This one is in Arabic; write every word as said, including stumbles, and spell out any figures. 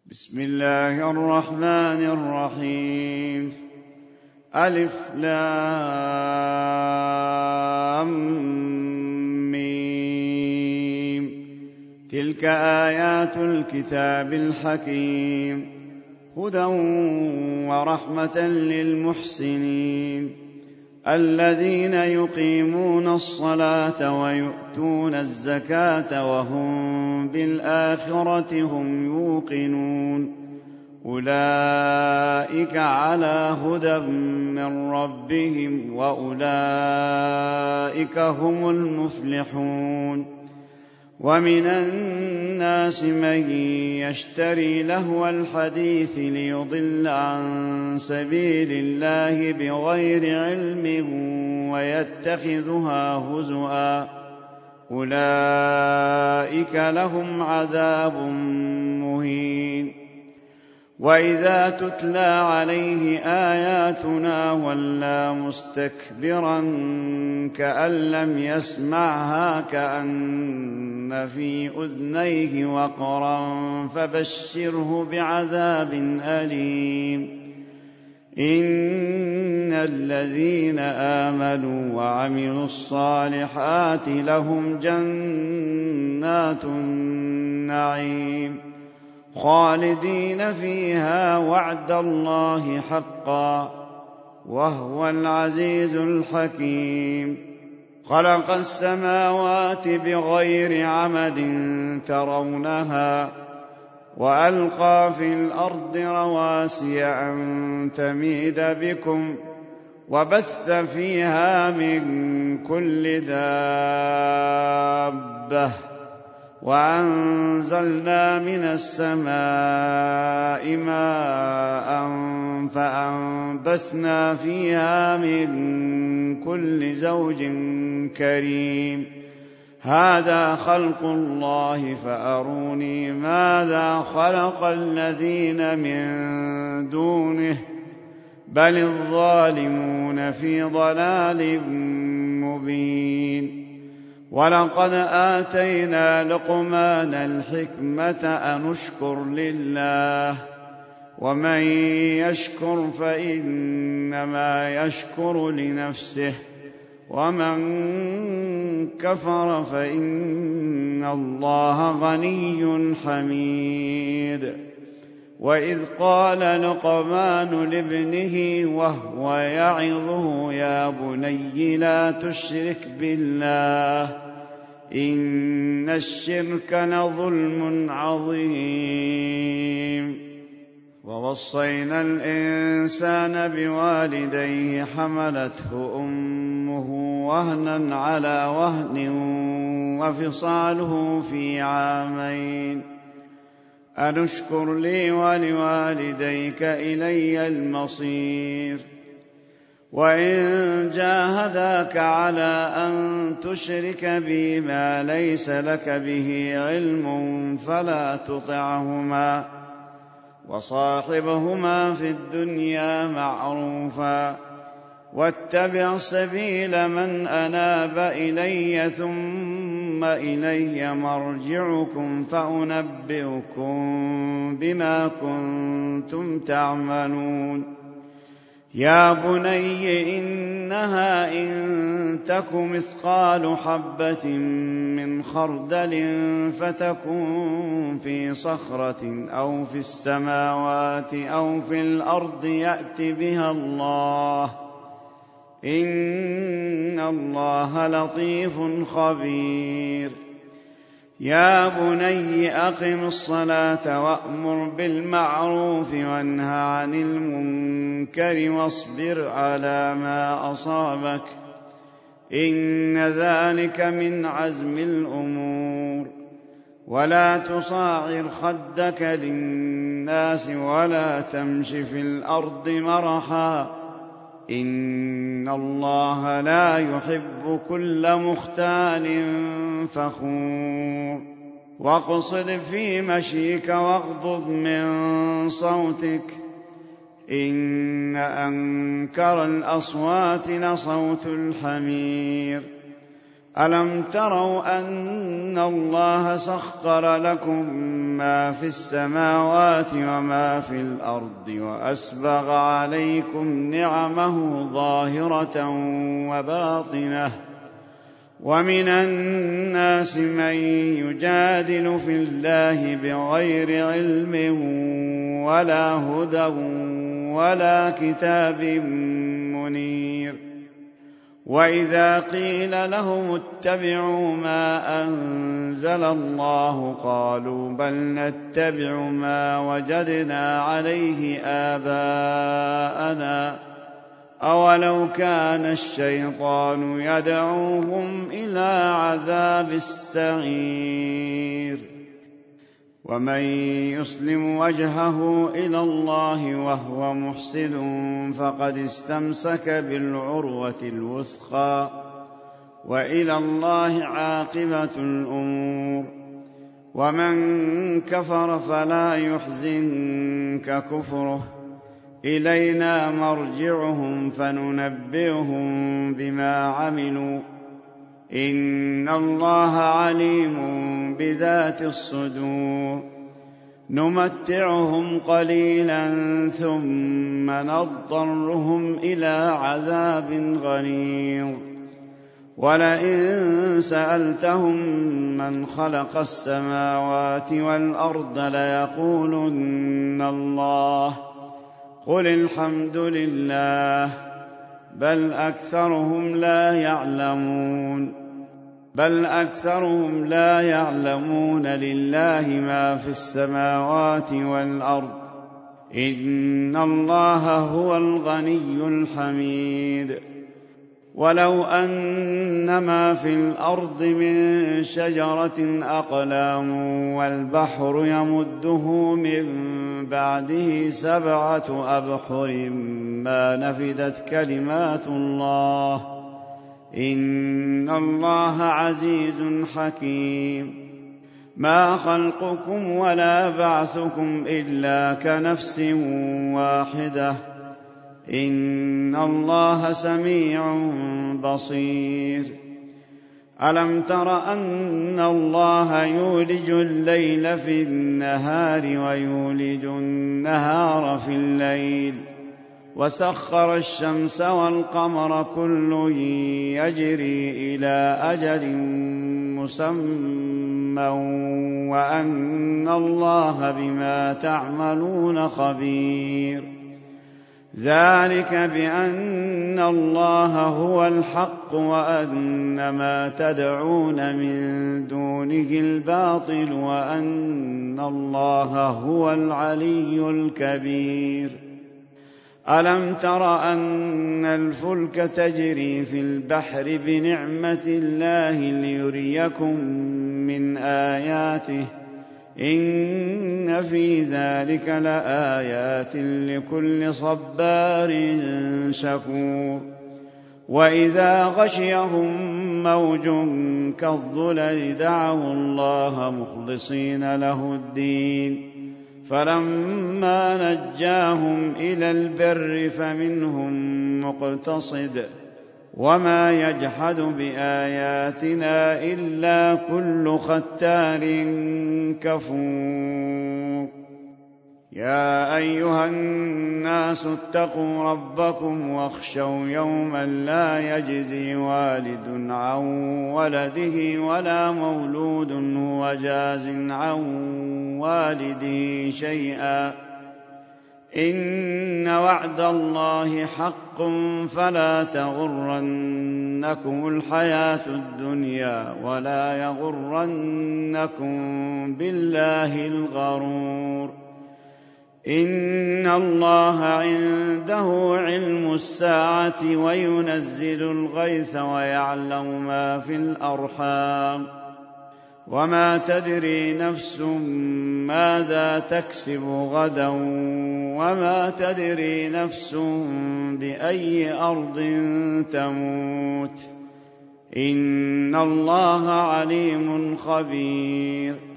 بسم الله الرحمن الرحيم. ألف لام ميم. تلك آيات الكتاب الحكيم، هدى ورحمة للمحسنين الذين يقيمون الصلاة ويؤتون الزكاة وهم بالآخرة هم يوقنون. أولئك على هدى من ربهم وأولئك هم المفلحون. ومن الناس من يشتري لهو الحديث ليضل عن سبيل الله بغير علم ويتخذها هزؤا، أولئك لهم عذاب مهين. وإذا تتلى عليه آياتنا ولى مستكبرا كأن لم يسمعها كأن في أذنيه وقرا فبشره بعذاب أليم. إن الذين آمنوا وعملوا الصالحات لهم جنات النعيم خالدين فيها وعد الله حقا وهو العزيز الحكيم. خلق السماوات بغير عمد ترونها وألقى في الأرض رواسي أن تميد بكم وبث فيها من كل دابة وأنزلنا من السماء ماء فأنبتنا فيها من كل زوج كريم. هذا خلق الله فأروني ماذا خلق الذين من دونه بل الظالمون في ضلال مبين. ولقد آتينا لقمان الحكمة أن اشكر لله ومن يشكر فإنما يشكر لنفسه ومن كفر فإن الله غني حميد. وإذ قال لقمان لابنه وهو يعظه يا بني لا تشرك بالله إن الشرك لظلم عظيم. ووصينا الإنسان بوالديه حملته أمه وهنا على وهن وفصاله في عامين أن اشكر لي ولوالديك إلي المصير. وإن جاهداك على أن تشرك بي ما ليس لك به علم فلا تطعهما وصاحبهما في الدنيا معروفا واتبع سبيل من أناب إلي ثم إلي مرجعكم فأنبئكم بما كنتم تعملون. يا بني إنها إن تك مثقال حبة من خردل فتكن في صخرة أو في السماوات أو في الأرض يأت بها الله إن الله لطيف خبير. يا بني أقم الصلاة وأمر بالمعروف وانه عن المنكر واصبر على ما أصابك إن ذلك من عزم الأمور. ولا تصاعر خدك للناس ولا تمش في الأرض مرحا إن الله لا يحب كل مختال فخور. واقصد في مشيك واغضض من صوتك إن أنكر الأصوات لصوت الحمير ألم تروا أن الله سخر لكم ما في السماوات وما في الأرض وأسبغ عليكم نعمه ظاهرة وباطنة ومن الناس من يجادل في الله بغير علم ولا هدى ولا كتاب منير وإذا قيل لهم اتبعوا ما أنزل الله قالوا بل نتبع ما وجدنا عليه آباءنا أولو كان الشيطان يدعوهم إلى عذاب السعير ومن يسلم وجهه إلى الله وهو محسن فقد استمسك بالعروة الوثقى وإلى الله عاقبة الأمور ومن كفر فلا يحزنك كفره إلينا مرجعهم فننبئهم بما عملوا إن الله عليم بذات الصدور نمتعهم قليلا ثم نضطرهم إلى عذاب غليظ ولئن سألتهم من خلق السماوات والأرض ليقولن الله قل الحمد لله بل أكثرهم لا يعلمون بل أكثرهم لا يعلمون لله ما في السماوات والأرض إن الله هو الغني الحميد ولو أن ما في الأرض من شجرة أقلام والبحر يمده من بعده سبعة أبحر ما نفدت كلمات الله إن الله عزيز حكيم ما خلقكم ولا بعثكم إلا كنفس واحدة إن الله سميع بصير ألم تر أن الله يولج الليل في النهار ويولج النهار في الليل وسخر الشمس والقمر كل يجري إلى أجل مسمى وأن الله بما تعملون خبير ذلك بأن الله هو الحق وأن ما تدعون من دونه الباطل وأن الله هو العلي الكبير ألم تر أن الفلك تجري في البحر بنعمة الله ليريكم من آياته إن في ذلك لآيات لكل صبار شكور وإذا غشيهم موج كالظلل دعوا الله مخلصين له الدين فلما نجاهم إلى البر فمنهم مقتصد وما يجحد بآياتنا إلا كل ختار كفور يا أيها الناس اتقوا ربكم واخشوا يوما لا يجزي والد عن ولده ولا مولود هو جاز عن والده شيئا إن وعد الله حق فلا تغرنكم الحياة الدنيا ولا يغرنكم بالله الغرور إن الله عنده علم الساعة وينزل الغيث ويعلم ما في الأرحام وما تدري نفس ماذا تكسب غدا وما تدري نفس بأي أرض تموت إن الله عليم خبير